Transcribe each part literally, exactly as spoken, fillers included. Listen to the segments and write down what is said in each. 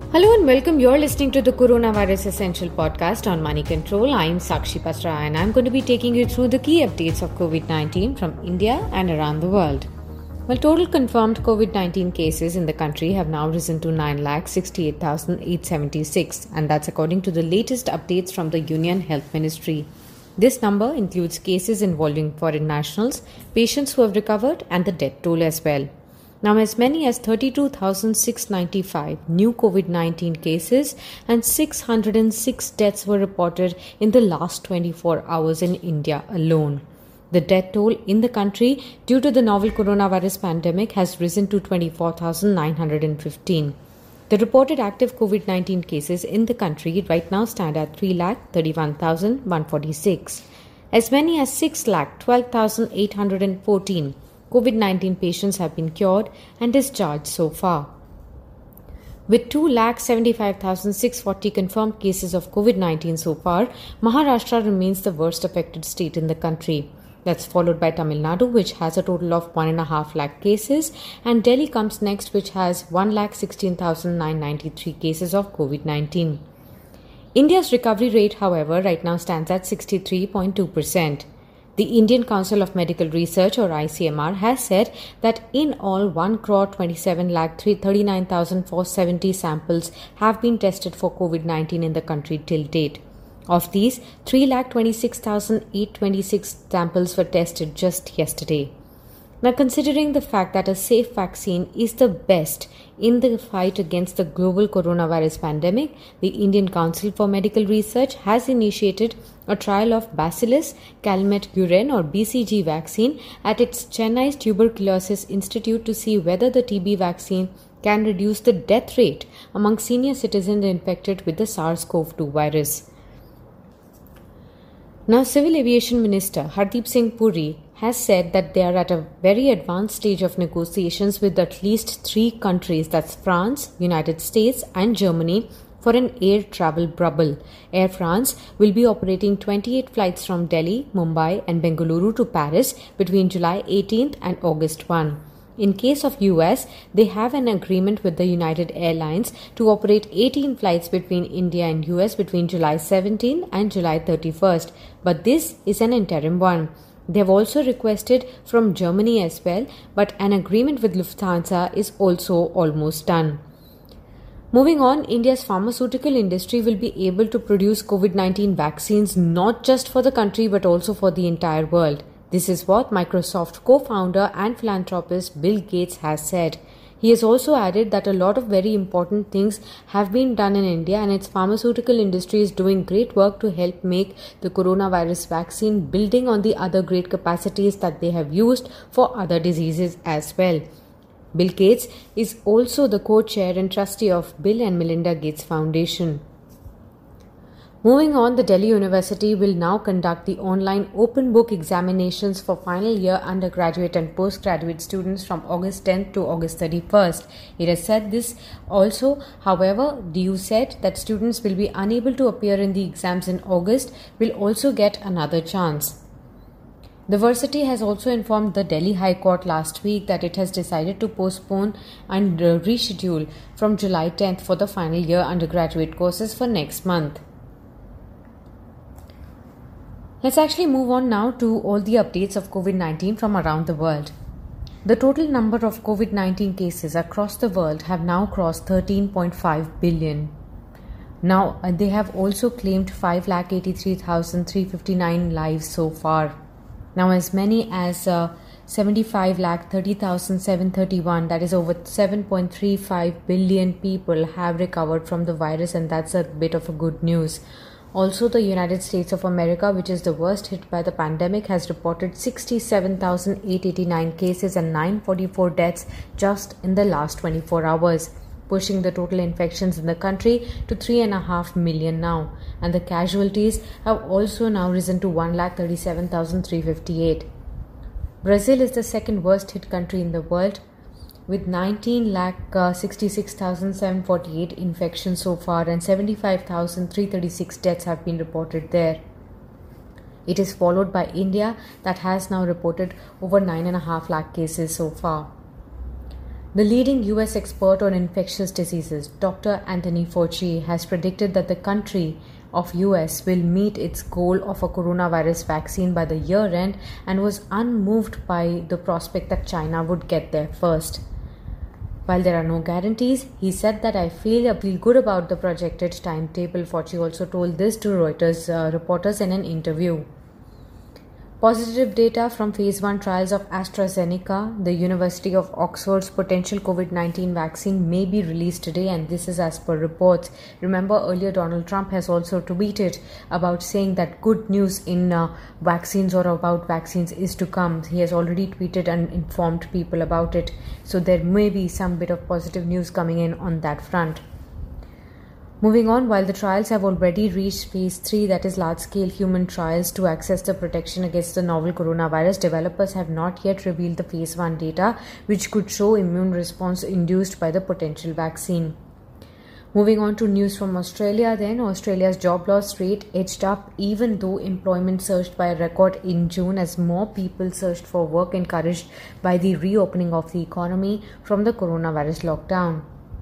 Hello and welcome. You're listening to the Coronavirus Essential podcast on Money Control. I'm Sakshi Patra and I'm going to be taking you through the key updates of COVID nineteen from India and around the world. Well, total confirmed COVID nineteen cases in the country have now risen to nine lakh sixty-eight thousand eight hundred seventy-six, and that's according to the latest updates from the Union Health Ministry. This number includes cases involving foreign nationals, patients who have recovered, and the death toll as well. Now, as many as thirty-two thousand six hundred ninety-five new COVID nineteen cases and six hundred six deaths were reported in the last twenty-four hours in India alone. The death toll in the country due to the novel coronavirus pandemic has risen to twenty-four thousand nine hundred fifteen. The reported active COVID nineteen cases in the country right now stand at three lakh thirty-one thousand one hundred forty-six. As many as six lakh twelve thousand eight hundred fourteen COVID nineteen patients have been cured and discharged so far. With two lakh seventy-five thousand six hundred forty confirmed cases of COVID nineteen so far, Maharashtra remains the worst affected state in the country. That's followed by Tamil Nadu, which has a total of one and a half lakh cases, and Delhi comes next, which has one lakh sixteen thousand nine hundred ninety-three cases of COVID nineteen. India's recovery rate, however, right now stands at sixty-three point two percent. The Indian Council of Medical Research, or I C M R, has said that in all one crore twenty-seven lakh thirty-nine thousand four hundred seventy samples have been tested for COVID nineteen in the country till date. Of these, three lakh twenty-six thousand eight hundred twenty-six samples were tested just yesterday. Now, considering the fact that a safe vaccine is the best in the fight against the global coronavirus pandemic, the Indian Council for Medical Research has initiated a trial of Bacillus Calmette-Guerin or B C G vaccine at its Chennai Tuberculosis Institute to see whether the T B vaccine can reduce the death rate among senior citizens infected with the SARS-CoV two virus. Now, Civil Aviation Minister Hardeep Singh Puri has said that they are at a very advanced stage of negotiations with at least three countries, that's France, United States and Germany, for an air travel bubble. Air France will be operating twenty-eight flights from Delhi, Mumbai and Bengaluru to Paris between July eighteenth and August first. In case of U S, they have an agreement with the United Airlines to operate eighteen flights between India and U S between July seventeenth and July thirty-first, but this is an interim one. They have also requested from Germany as well, but an agreement with Lufthansa is also almost done. Moving on, India's pharmaceutical industry will be able to produce COVID nineteen vaccines not just for the country but also for the entire world. This is what Microsoft co-founder and philanthropist Bill Gates has said. He has also added that a lot of very important things have been done in India and its pharmaceutical industry is doing great work to help make the coronavirus vaccine, building on the other great capacities that they have used for other diseases as well. Bill Gates is also the co-chair and trustee of Bill and Melinda Gates Foundation. Moving on, the Delhi University will now conduct the online open book examinations for final year undergraduate and postgraduate students from August tenth to August thirty-first. It has said this also. However, D U said that students will be unable to appear in the exams in August will also get another chance. The Varsity has also informed the Delhi High Court last week that it has decided to postpone and reschedule from July tenth for the final year undergraduate courses for next month. Let's actually move on now to all the updates of COVID nineteen from around the world. The total number of COVID nineteen cases across the world have now crossed thirteen point five billion. Now, they have also claimed five lakh eighty-three thousand three hundred fifty-nine lives so far. Now, as many as uh, seventy-five lakh thirty thousand seven hundred thirty-one, that is over seven point three five billion people have recovered from the virus, and that's a bit of a good news. Also, the United States of America, which is the worst hit by the pandemic, has reported sixty-seven thousand eight hundred eighty-nine cases and nine hundred forty-four deaths just in the last twenty-four hours, pushing the total infections in the country to three point five million now. And the casualties have also now risen to one lakh thirty-seven thousand three hundred fifty-eight. Brazil is the second worst hit country in the world, with nineteen lakh sixty-six thousand seven hundred forty-eight infections so far and seventy-five thousand three hundred thirty-six deaths have been reported there. It is followed by India that has now reported over nine point five lakh cases so far. The leading U S expert on infectious diseases, Doctor Anthony Fauci, has predicted that the country of U S will meet its goal of a coronavirus vaccine by the year end and was unmoved by the prospect that China would get there first. While there are no guarantees, he said that I feel, feel good about the projected timetable. Fauci also told this to Reuters uh, reporters in an interview. Positive data from phase one trials of AstraZeneca, the University of Oxford's potential COVID nineteen vaccine, may be released today, and this is as per reports. Remember, earlier Donald Trump has also tweeted about saying that good news in uh, vaccines or about vaccines is to come. He has already tweeted and informed people about it. So there may be some bit of positive news coming in on that front. Moving on, while the trials have already reached phase three, that is large-scale human trials to access the protection against the novel coronavirus, developers have not yet revealed the phase one data, which could show immune response induced by the potential vaccine. Moving on to news from Australia then, Australia's job loss rate edged up even though employment surged by a record in June as more people searched for work, encouraged by the reopening of the economy from the coronavirus lockdown.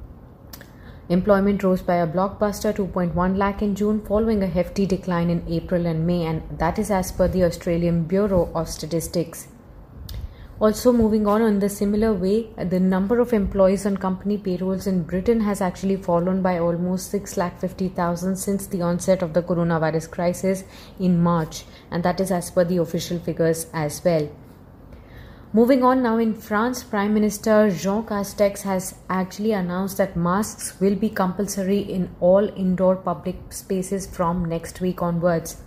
Employment rose by a blockbuster two point one lakh in June, following a hefty decline in April and May, and that is as per the Australian Bureau of Statistics. Also moving on in the similar way, the number of employees on company payrolls in Britain has actually fallen by almost six lakh fifty thousand since the onset of the coronavirus crisis in March, and that is as per the official figures as well. Moving on now, in France, Prime Minister Jean Castex has actually announced that masks will be compulsory in all indoor public spaces from next week onwards.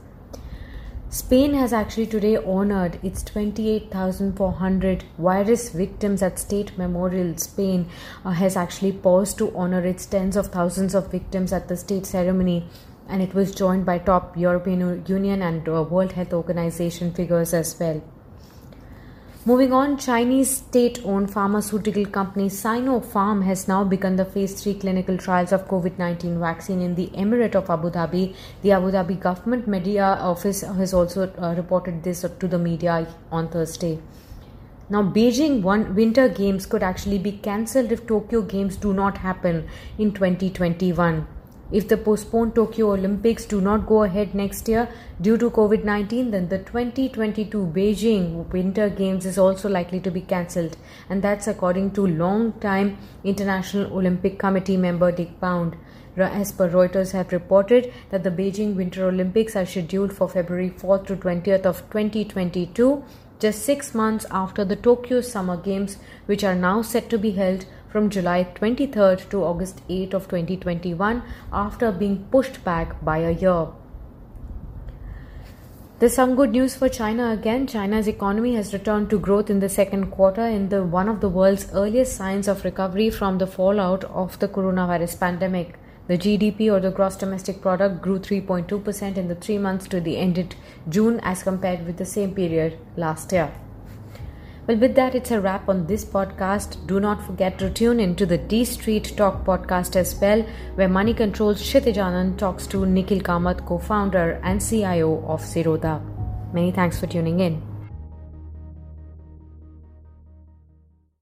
Spain has actually today honored its twenty-eight thousand four hundred virus victims at State Memorial. Spain uh, has actually paused to honor its tens of thousands of victims at the state ceremony, and it was joined by top European Union and uh, World Health Organization figures as well. Moving on, Chinese state-owned pharmaceutical company Sinopharm has now begun the phase three clinical trials of COVID nineteen vaccine in the Emirate of Abu Dhabi. The Abu Dhabi government media office has also uh, reported this to the media on Thursday. Now, Beijing one Winter Games could actually be cancelled if Tokyo Games do not happen in twenty twenty-one. If the postponed Tokyo Olympics do not go ahead next year due to COVID nineteen, then the twenty twenty-two Beijing Winter Games is also likely to be cancelled. And that's according to long-time International Olympic Committee member Dick Pound. As per Reuters have reported that the Beijing Winter Olympics are scheduled for February fourth to twentieth of twenty twenty-two, just six months after the Tokyo Summer Games, which are now set to be held from July twenty-third to August eighth of twenty twenty-one after being pushed back by a year. There's some good news for China again. China's economy has returned to growth in the second quarter in the one of the world's earliest signs of recovery from the fallout of the coronavirus pandemic. The G D P, or the gross domestic product, grew three point two percent in the three months to the ended June as compared with the same period last year. Well, with that, it's a wrap on this podcast. Do not forget to tune into the D Street Talk podcast as well, where Money Control's Kshitij Anand talks to Nikhil Kamath, co-founder and C I O of Zerodha. Many thanks for tuning in.